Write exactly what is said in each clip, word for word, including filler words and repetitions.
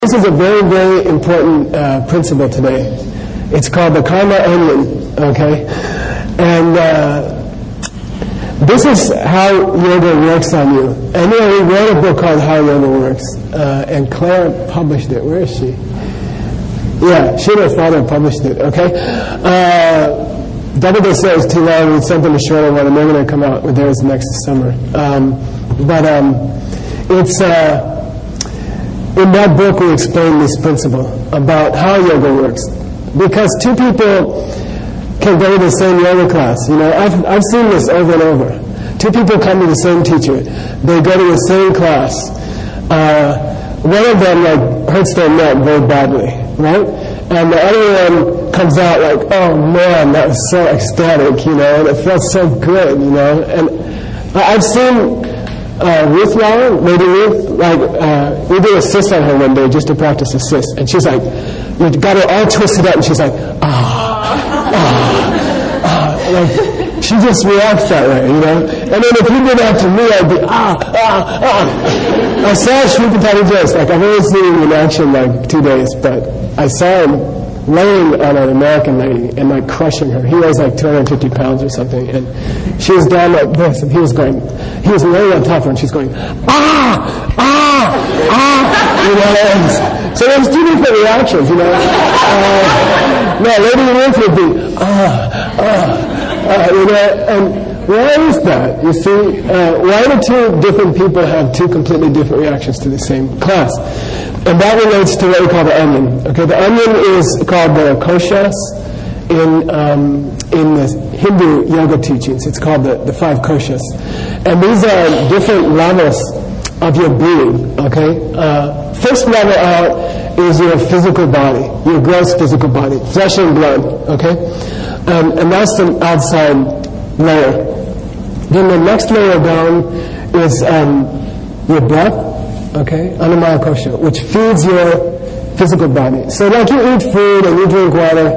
This is a very, very important uh, principle today. It's called the karma onion, okay? And uh, this is how yoga works on you. And you know, we wrote a book called How Yoga Works, uh, and Claire published it. Where is she? Yeah, she and her father published it, okay? Uh, Double Day Set is too long. It's something to shorter one, and they're going to come out with theirs next summer. Um, but um, it's... Uh, In that book, we explain this principle about how yoga works. Because two people can go to the same yoga class. You know, I've I've seen this over and over. Two people come to the same teacher. They go to the same class. Uh, one of them like hurts their neck very badly, right? And the other one comes out like, oh man, that was so ecstatic, you know, and it felt so good, you know. And I've seen. Uh, Ruth Lauer, Lady Ruth, like, uh, we did a sis on her one day just to practice a sis. And she's like, we got her all twisted up, and she's like, ah, ah, ah. Like, she just reacts that way, you know? And then if you did that to me, I'd be, ah, ah, ah. I saw Shripatani just, like, I've only seen him in action like two days, but I saw him laying on an American lady and like crushing her. He weighs like two hundred fifty pounds or something, and she was down like this, and he was going, he was laying on top of her, and she's going, ah, ah, ah, you know. And so there's two different reactions, you know. Uh, no, Lady Ruth would be, ah, ah, ah, you know. And why is that? You see, uh, why do two different people have two completely different reactions to the same class? And that relates to what we call the onion. Okay, the onion is called the koshas in um, in the Hindu yoga teachings. It's called the, the five koshas, and these are different levels of your being. Okay, uh, first level out is your physical body, your gross physical body, flesh and blood. Okay, um, and that's the outside layer. Then the next layer down is um, your breath. Okay, Anamaya Kosha, which feeds your physical body. So like you eat food and you drink water,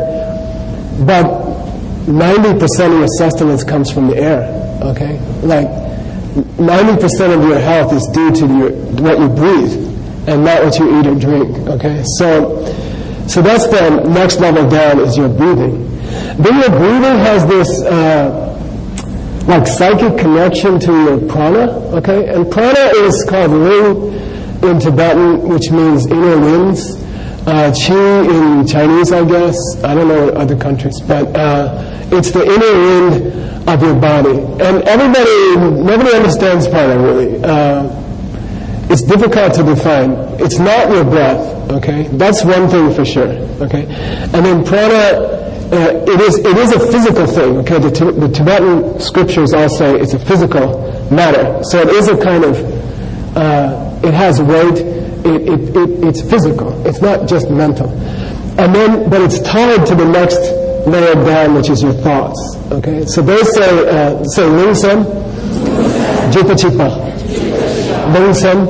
but ninety percent of your sustenance comes from the air. Okay, like ninety percent of your health is due to your, what you breathe and not what you eat or drink. Okay, so so that's the next level down is your breathing. Then your breathing has this uh, like psychic connection to your prana. Okay, and prana is called ring in Tibetan, which means inner winds. Uh, Qi in Chinese, I guess. I don't know other countries, but uh, it's the inner wind of your body. And everybody, nobody understands prana really. Uh, it's difficult to define. It's not your breath, okay? That's one thing for sure, okay? And then prana, uh, it is it is a physical thing, okay? The, the Tibetan scriptures all say it's a physical matter. So it is a kind of, uh, it has weight, it, it, it, it's physical, it's not just mental. And then, but it's tied to the next layer down, which is your thoughts, okay? So they say, uh, say Lingsan, Jipa-Chipa. Lingsan,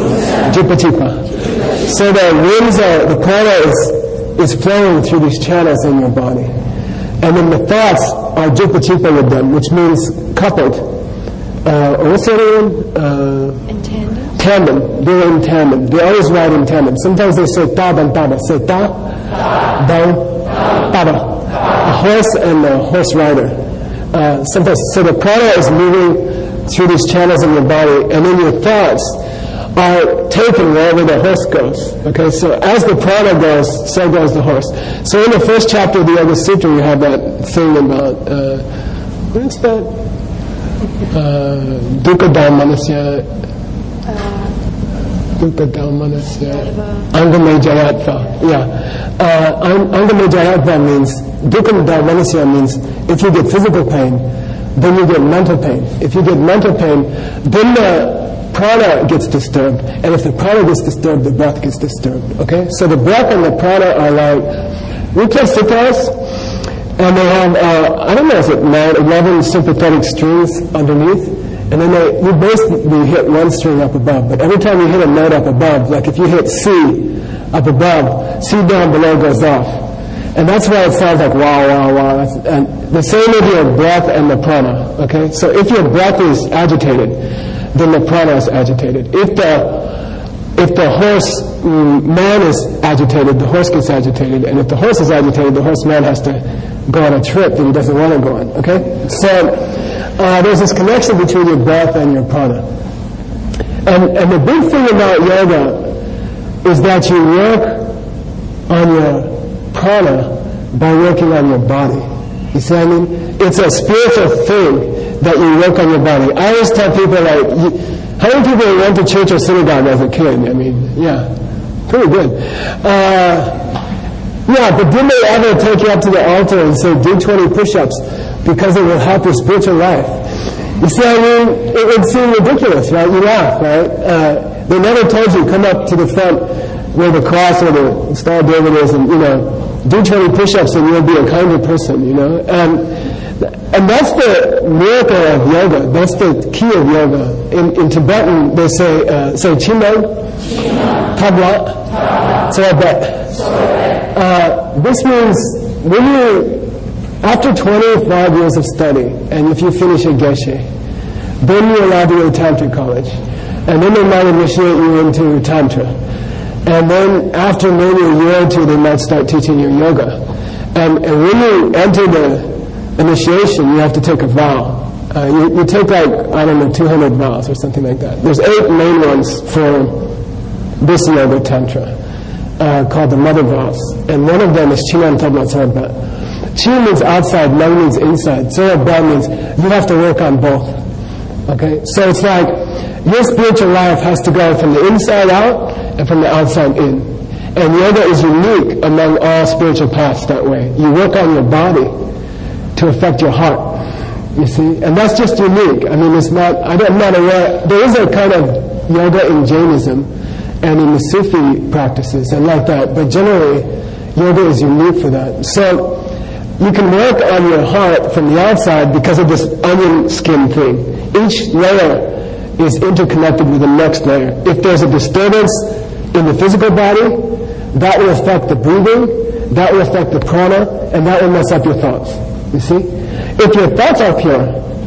Jipa-Chipa. So the winds are, the prana is, is flowing through these channels in your body. And then the thoughts are Jipa-Chipa with them, which means coupled. Uh, what's the other one? Uh, in tandem. Tandem. They're in tandem. They always ride in tandem. Sometimes they say ta dan taba. Say ta, dan, taba. A horse and a horse rider. Uh, sometimes, so the prana is moving through these channels in your body, and then your thoughts are taken wherever the horse goes. Okay, so as the prana goes, so goes the horse. So in the first chapter of the Yoga Sutra, you have that thing about uh, what's that? Uh, Dukkha Dhammanasya, Dukkha Dhammanasya, Angame Jayatva. Yeah. Uh, Angame Jayatva means, Dukkha Dhammanasya means if you get physical pain, then you get mental pain. If you get mental pain, then the prana gets disturbed. And if the prana gets disturbed, the breath gets disturbed. Okay? So the breath and the prana are like, we play sitars, and they have, uh, I don't know, is it nine, eleven sympathetic strings underneath? And then they, you basically hit one string up above. But every time you hit a note up above, like if you hit C up above, C down below goes off. And that's why it sounds like wow, wow, wow. That's, and the same with your breath and the prana, okay? So if your breath is agitated, then the prana is agitated. If the if the horse mm, man is agitated, the horse gets agitated, and if the horse is agitated, the horse man has to go on a trip that he doesn't want to go on. Okay, so uh, there's this connection between your breath and your prana, and and the big thing about yoga is that you work on your prana by working on your body. You see what I mean? It's a spiritual thing that you work on your body. I always tell people, like, you, how many people went to church or synagogue as a kid? I mean, yeah, pretty good. Uh, yeah, but didn't they ever take you up to the altar and say, do twenty push-ups because it will help your spiritual life? You see what I mean? It would seem ridiculous, right? You laugh, right? Uh, they never told you, come up to the front where the cross or the Star of David is and, you know, do twenty push-ups and you'll be a kinder person, you know? And And that's the miracle of yoga. That's the key of yoga. In, in Tibetan, they say, uh, say, Chimang, Tabla, Tsoabet. Uh, this means when you, after twenty-five years of study, and if you finish a geshe, then you're allowed to go to Tantra college. And then they might initiate you into Tantra. And then after maybe a year or two, they might start teaching you yoga. And, and when you enter the initiation, you have to take a vow. Uh, you, you take like, I don't know, two hundred vows or something like that. There's eight main ones for this yoga tantra uh, called the mother vows. And one of them is Chinan Tabla Tsoabet. Chi means outside, Nang means inside. Tsoabet means you have to work on both. Okay? So it's like your spiritual life has to go from the inside out and from the outside in. And yoga is unique among all spiritual paths that way. You work on your body to affect your heart, you see, and that's just unique. I mean, it's not. I don't, I'm not aware. There is a kind of yoga in Jainism and in the Sufi practices and like that, but generally, yoga is unique for that. So you can work on your heart from the outside because of this onion skin thing. Each layer is interconnected with the next layer. If there's a disturbance in the physical body, that will affect the breathing, that will affect the prana, and that will mess up your thoughts. You see? If your thoughts are pure,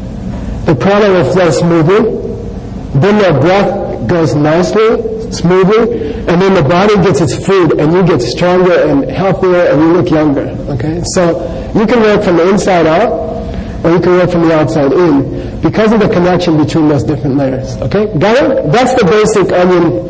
the prana will flow smoothly, then the breath goes nicely, smoothly, and then the body gets its food, and you get stronger and healthier, and you look younger. Okay? So you can work from the inside out, or you can work from the outside in, because of the connection between those different layers. Okay? Got it? That's the basic onion,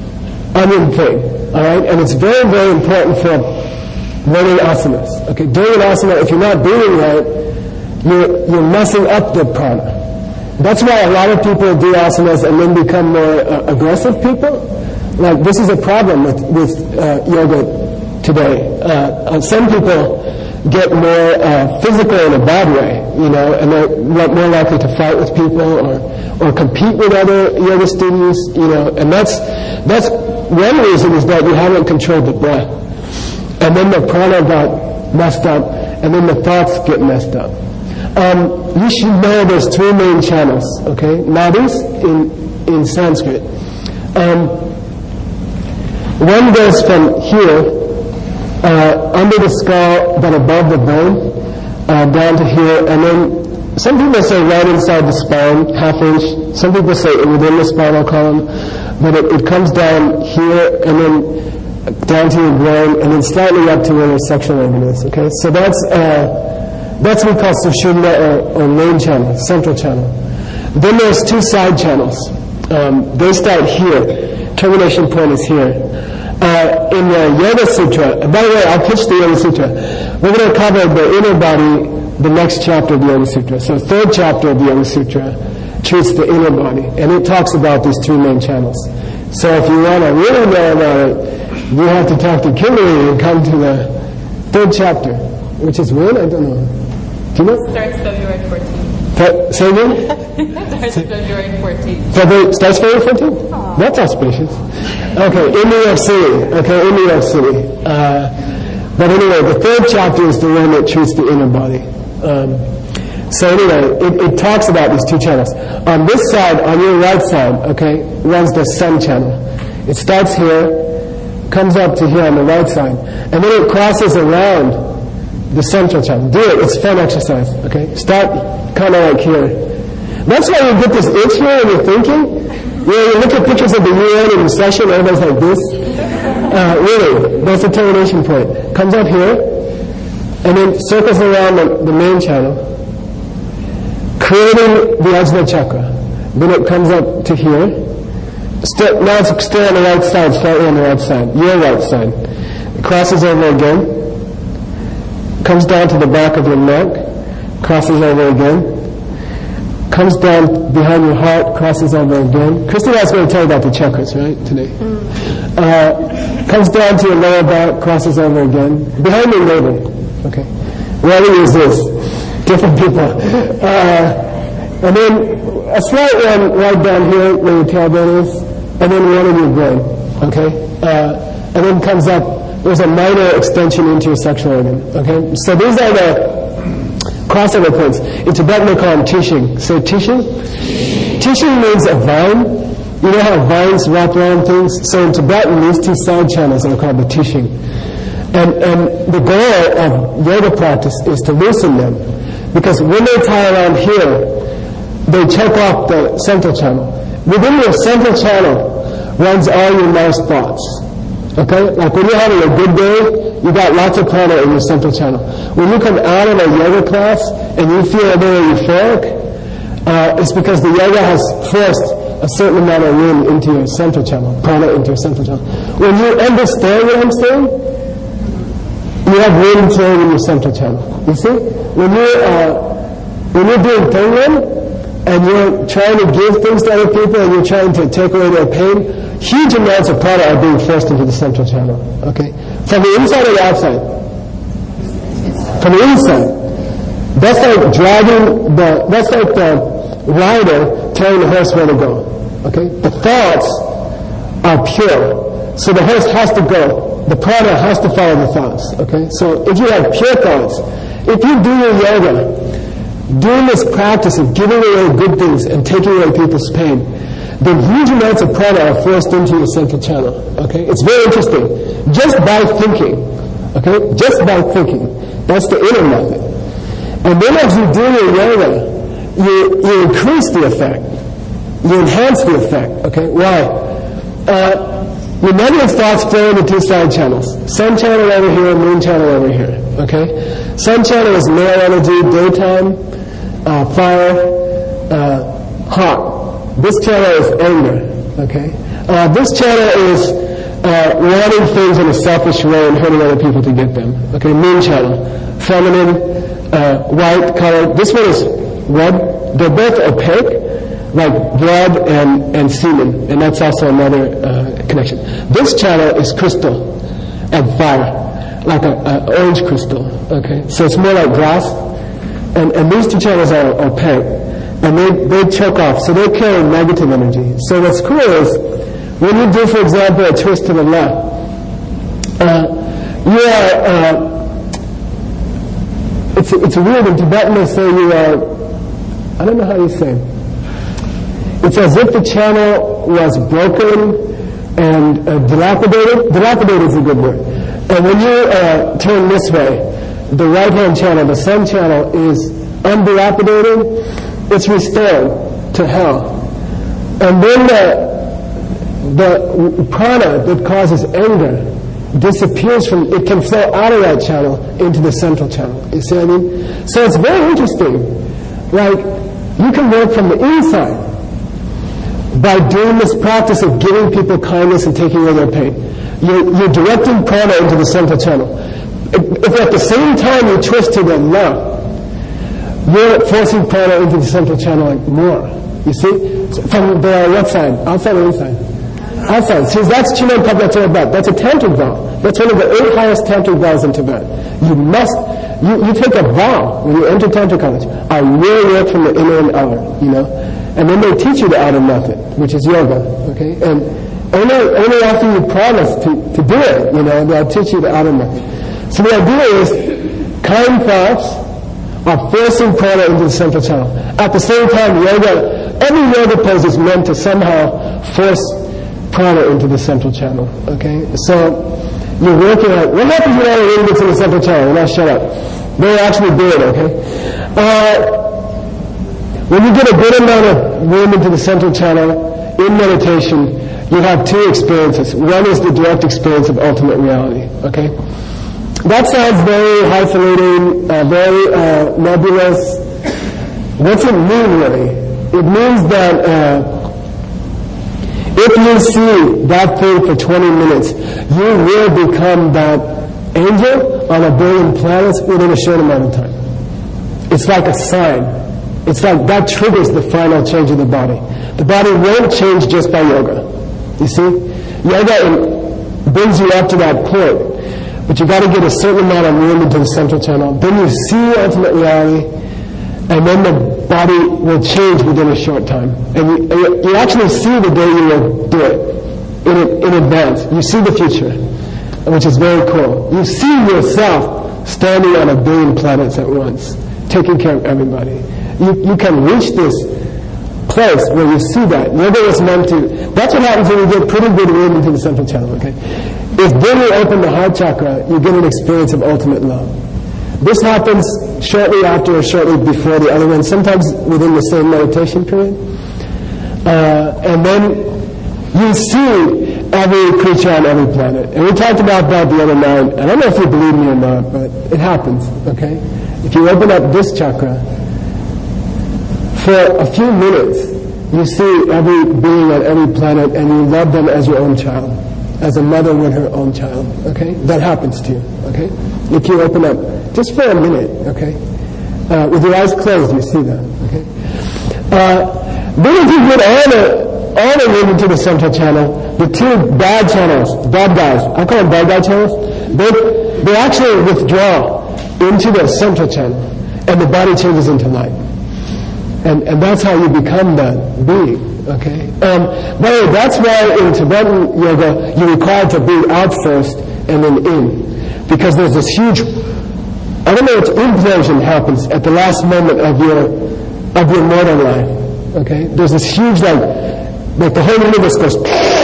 onion thing. Alright? And it's very, very important for learning asanas. Okay, doing an asana, if you're not breathing right, you're, you're messing up the prana. That's why a lot of people do asanas and then become more uh, aggressive people. Like, this is a problem with, with uh, yoga today. Uh, uh, some people get more uh, physical in a bad way, you know, and they're more likely to fight with people or, or compete with other yoga students, you know, and that's, that's one reason is that you haven't controlled the breath. And then the prana got messed up, and then the thoughts get messed up. Um, you should know there's three main channels, okay? Nadis in, in Sanskrit. Um, one goes from here, uh, under the skull, but above the bone, uh, down to here, and then some people say right inside the spine, half inch. Some people say within the spinal column, but it, it comes down here, and then down to your groin, and then slightly up to where your sexual organ is. Okay, so that's uh, that's what we call sushumna or, or main channel, central channel. Then there's two side channels. Um, they start here. Termination point is here. Uh, in the Yoga Sutra. By the way, I'll pitch the Yoga Sutra. We're going to cover the inner body, the next chapter of the Yoga Sutra. So, third chapter of the Yoga Sutra treats the inner body, and it talks about these three main channels. So, if you want to really know about it, you have to talk to Kimberly and come to the third chapter, which is when? I don't know. Do you know? Starts February fourteenth. Fe- say again? Starts February fourteenth. February, starts February fourteenth? Aww. That's auspicious. Okay, in New York City. Okay, in New York City. Uh, but anyway, the third chapter is the one that treats the inner body. Um, so anyway, it, it talks about these two channels. On this side, on your right side, okay, runs the sun channel. It starts here, comes up to here on the right side, and then it crosses around the central channel. Do it. It's fun exercise. Okay, start kind of like here. That's why you get this itch here when you're thinking. You know, you look at pictures of the U N in session, everybody's like this. Uh, really, that's the termination point. Comes up here, and then circles around the, the main channel, creating the Ajna chakra. Then it comes up to here. Still, now it's still on the right side, slightly on the right side, your right side. It crosses over again, comes down to the back of your neck, crosses over again, comes down behind your heart, crosses over again. Christina's going to tell you about the chakras, right, today. Mm. Uh, comes down to your lower back, crosses over again, behind your navel. Okay, whoever is this, different people. Uh, and then a slight one right down here where your tailbone is, and then one in your brain. Okay, uh, and then comes up. There's a minor extension into your sexual organ. Okay, so these are the crossover points. In Tibetan they call them tishing. Say tishing. Tishing means a vine. You know how vines wrap around things? So in Tibetan, these two side channels are called the tishing. And, and the goal of yoga practice is to loosen them. Because when they tie around here, they choke off the central channel. Within your central channel runs all your nice thoughts. Okay? Like when you're having a good day, you got lots of prana in your central channel. When you come out of a yoga class and you feel a little euphoric, uh, it's because the yoga has forced a certain amount of room into your central channel, prana into your central channel. When you understand what I'm saying, you have room flowing in your central channel. You see? When you're, uh, when you're doing Tenglen, and you're trying to give things to other people and you're trying to take away their pain, huge amounts of prana are being forced into the central channel. Okay? From the inside or the outside? From the inside. That's like driving the, that's like the rider telling the horse where to go. Okay? The thoughts are pure. So the horse has to go. The prana has to follow the thoughts. Okay? So if you have pure thoughts, if you do your yoga, doing this practice of giving away good things and taking away people's pain, the huge amounts of prana are forced into your central channel. Okay? It's very interesting. Just by thinking. Okay? Just by thinking. That's the inner method. And then as you do your yoga, you, you increase the effect. You enhance the effect. Okay? Why? Uh, your negative thoughts flow into two side channels. Sun channel over here, moon channel over here. Okay? Sun channel is male energy, daytime, uh, fire, uh, hot. This channel is anger. Okay? Uh, this channel is uh, wanting things in a selfish way and hurting other people to get them. Okay? Moon channel, feminine, uh, white color. This one is red. They're both opaque, like blood and, and semen, and that's also another uh, connection. This channel is crystal and fire, like an orange crystal. Okay, so it's more like glass, and, and these two channels are opaque, and they, they choke off, so they carry negative energy. So what's cool is, when you do, for example, a twist to the left, uh, you are, uh, it's, it's weird, in Tibetan they say you are, I don't know how you say it. It's as if the channel was broken and uh, dilapidated. Dilapidated is a good word. And when you uh, turn this way, the right-hand channel, the sun channel, is undilapidated. It's restored to hell. And then the, the prana that causes anger disappears from, it can flow out of that channel into the central channel. You see what I mean? So it's very interesting. Like, you can work from the inside by doing this practice of giving people kindness and taking away their pain. You're, you're directing prana into the central channel. If, if at the same time you twist to the left, you're forcing prana into the central channel like more. You see? So from the left side, outside or inside? Outside. See, that's Chinan Tablatura Bhat. That's a tantric vow. That's one of the eight highest tantric vows in Tibet. You must, you, you take a vow when you enter tantric college. I will work from the inner and outer, you know? And then they teach you the outer method, which is yoga, okay? And only, only after you promise to, to do it, you know, they'll teach you the outer method. So the idea is, kind thoughts are forcing prana into the central channel. At the same time, yoga, every yoga pose is meant to somehow force prana into the central channel, okay? So, you're working at, what happens when all the wind gets in the central channel? Now shut up. They actually do it, okay? Uh, when you get a good amount of room into the central channel, in meditation, you have two experiences. One is the direct experience of ultimate reality, okay? That sounds very highfalutin, uh, very uh, nebulous. What's it mean, really? It means that uh, if you see that thing for twenty minutes, you will become that angel on a billion planets within a short amount of time. It's like a sign. It's like that triggers the final change of the body. The body won't change just by yoga. You see? Yoga brings you up to that point, but you got to get a certain amount of room into the central channel. Then you see ultimate reality, and then the body will change within a short time. And you, you actually see the day you will do it in, in advance. You see the future, which is very cool. You see yourself standing on a billion planets at once, taking care of everybody. You, you can reach this place where you see that. Yoga was meant to, that's what happens when you get pretty good room into the central channel, okay? If then you open the heart chakra, you get an experience of ultimate love. This happens shortly after or shortly before the other one, sometimes within the same meditation period. Uh, and then you see every creature on every planet. And we talked about that the other night. I don't know if you believe me or not, but it happens, okay? If you open up this chakra, for a few minutes, you see every being on every planet and you love them as your own child, as a mother would her own child, okay? That happens to you, okay? If you open up just for a minute, okay? Uh, with your eyes closed, you see that, okay? Uh, then if you get all the, all the way into the central channel, the two bad channels, bad guys, I call them bad guy channels, they, they actually withdraw into the central channel, and the body changes into light. And, and that's how you become that being, okay? Um, by the way, that's why in Tibetan yoga, you're required to breathe out first and then in. Because there's this huge, I don't know what implosion happens at the last moment of your, of your mortal life, okay? There's this huge, like, like the whole universe goes,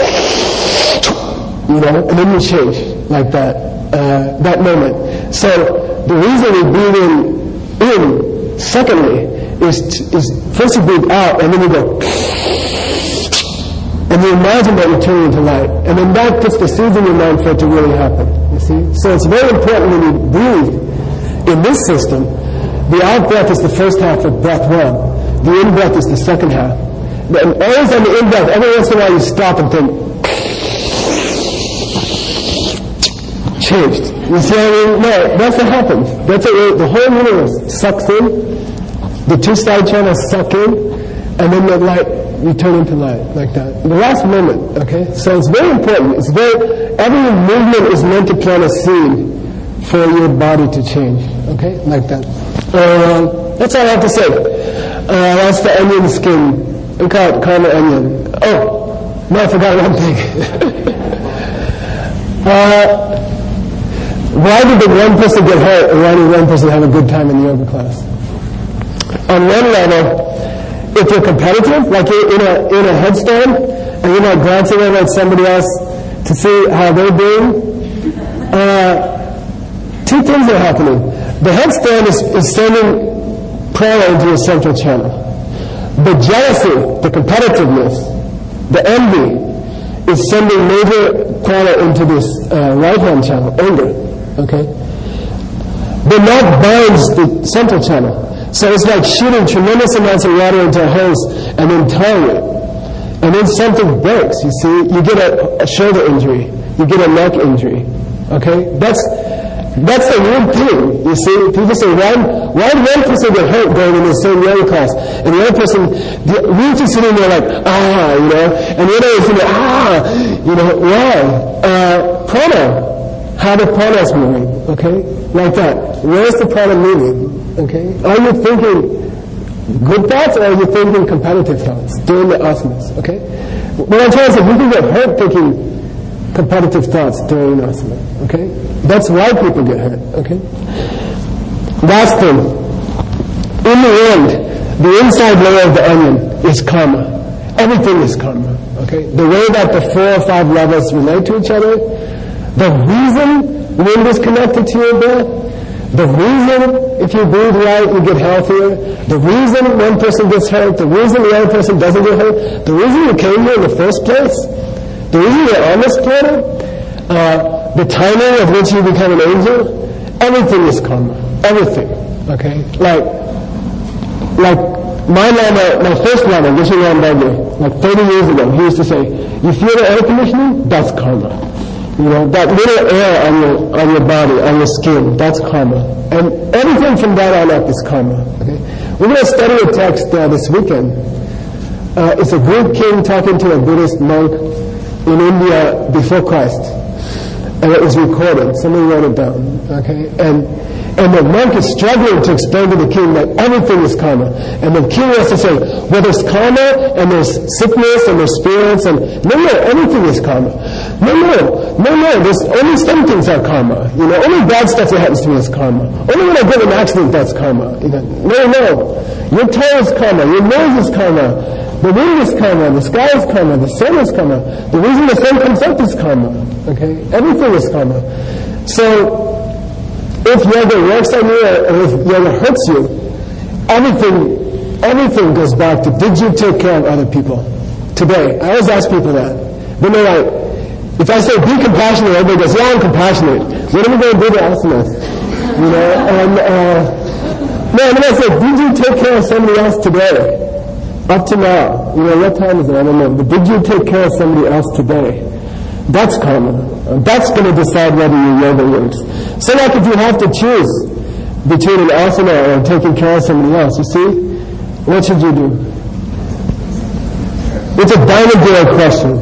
you know, and then you change, like that, uh, that moment. So, the reason we breathe in, in, secondly, is, is first you breathe out and then you go and you imagine that you're turning into light, and then that puts the seeds in your mind for it to really happen, you see? So it's very important when you breathe in this system, the out breath is the first half of breath one, the in breath is the second half, and always on the in breath, every once in a while you stop and think changed, you see what I mean? No, that's what happens. That's what, the whole universe sucks in. The two side channels suck in, and then the light, you turn into light, like that. The last moment, okay? So it's very important. It's very, every movement is meant to plant a seed for your body to change, okay? Like that. Uh, that's all I have to say. Uh, that's the onion skin. We call it karma onion. Oh, no, I forgot one thing. uh, why did the one person get hurt, and why did one person have a good time in the yoga class? On one level, if you're competitive, like you're in a, in a headstand, and you're not glancing over at somebody else to see how they're doing, uh, two things are happening. The headstand is, is sending prana into your central channel. The jealousy, the competitiveness, the envy is sending major prana into this uh, right-hand channel, anger, okay? Then that binds the central channel. So it's like shooting tremendous amounts of water into a hose and then tying it. And then something breaks, you see. You get a, a shoulder injury. You get a neck injury. Okay? That's that's the weird thing, you see. People say, why, why did one person get hurt going in the same yoga class? And the other person, the, we're just sitting there like, ah, you know. And the other is sitting there, ah, you know, why? Uh, prana. How the prana is moving, okay? Like that. Where is the prana moving? Okay? Are you thinking good thoughts, or are you thinking competitive thoughts during the asanas? Okay? What I'm trying to say, you can get hurt thinking competitive thoughts during an asana. Okay? That's why people get hurt. Okay? Last thing. In the end, the inside layer of the onion is karma. Everything is karma. Okay? The way that the four or five levels relate to each other, the reason wind is connected to your breath, The reason if you breathe right, you get healthier. The reason one person gets hurt, the reason the other person doesn't get hurt, the reason you came here in the first place, the reason you're on this planet, uh, the timing of which you become an angel, everything is karma. Everything. Okay? Like, like my Lama, my first Lama, Vishu Rambhagya, like thirty years ago, he used to say, you feel the air conditioning? That's karma. You know, that little air on your on your body, on your skin, that's karma. And everything from that on up is karma. Okay? We're going to study a text uh, this weekend. Uh, it's a Greek king talking to a Buddhist monk in India before Christ. And it was recorded. Somebody wrote it down. Okay? And and the monk is struggling to explain to the king that everything is karma. And the king has to say, well, there's karma, and there's sickness, and there's spirits, and no, no, everything is karma. No, no, no, no, there's only some things are karma. You know, only bad stuff that happens to me is karma. Only when I get in an accident, that's karma. You know, no, no, your toe is karma, your nose is karma, the wind is karma, the sky is karma, the sun is karma. The reason the sun comes up is karma. Okay, everything is karma. So, if yoga works on you or if yoga hurts you, everything, everything goes back to, did you take care of other people today? I always ask people that. Then they're like, if I say be compassionate, everybody goes, yeah, I'm compassionate. When are we going to do the asanas? You know, and, uh, no, and then I say, did you take care of somebody else today? Up to now. You know, what time is it? I don't know. But did you take care of somebody else today? That's karma. That's going to decide whether your yoga works. So like if you have to choose between an asana or taking care of somebody else, you see, what should you do? It's a Dharmadhira question.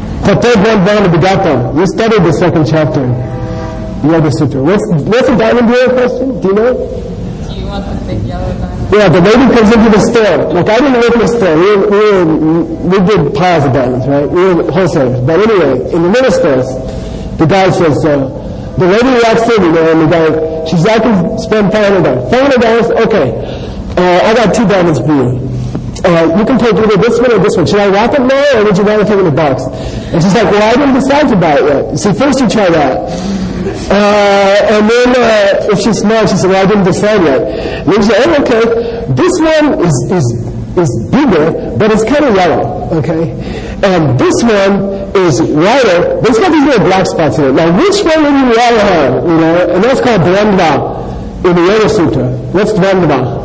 We studied the second chapter, Yoga Sutra. What's, what's a Dharmadhira question? Do you know? Do you want the big yellow diamond? Yeah, the lady comes into the store. Like, I didn't work in the store. We, were, we, were, we did piles of diamonds, right? We were wholesalers. But anyway, in the middle stores, the guy says, uh, the lady walks in, you know, and the guy, she says, I can spend five hundred dollars. five hundred dollars? Okay. Uh, I got two diamonds for you. Uh, you can take either this one or this one. Should I wrap it now, or would you rather take it in a box? And she's like, well, I didn't decide to buy it yet. See, first you try that. Uh, and then, uh, if she's smart, she said, well, I didn't decide yet. And then she said, oh, okay, this one is, is, is bigger, but it's kind of yellow, okay? And this one is whiter, but it's got these little black spots in it. Now, which one would you rather have, you know? And that's called Dvandva in the Yoga Sutra. What's Dvandva?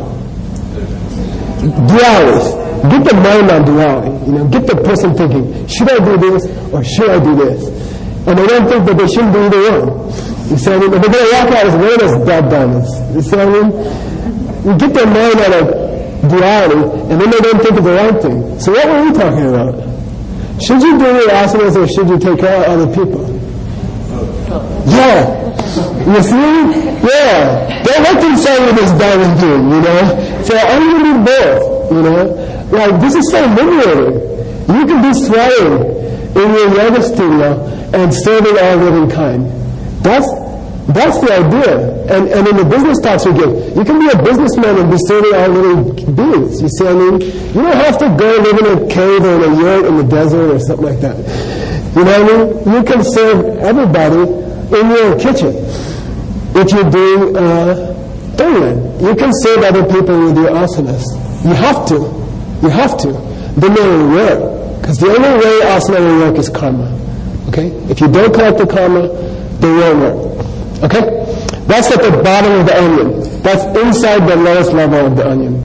Duality. Get the mind on duality, you know? Get the person thinking, should I do this or should I do this? And they don't think that they shouldn't do either one. You see what I mean? If they're going to walk out as one as dead diamonds. You see what I mean? You get their mind out of duality, and then they don't think of the right thing. So what were we talking about? Should you do your asanas or should you take care of other people? Yeah. You see? Yeah. Don't let them say with this diamond thing, you know? So I'm going to do both, you know? Like, this is so liberating. You can be sweating in your yoga studio and serving all living kind. That's that's the idea. And and in the business talks we give, you can be a businessman and be serving all living beings. You see what I mean? You don't have to go live in a cave or in a yurt in the desert or something like that. You know what I mean? You can serve everybody in your kitchen if you're doing uh, Dharma. You can serve other people with your asanas. You have to. You have to. Then they will work. Because the only way asana will work is karma. Okay? If you don't collect the karma, they won't work. Okay? That's at the bottom of the onion. That's inside the lowest level of the onion.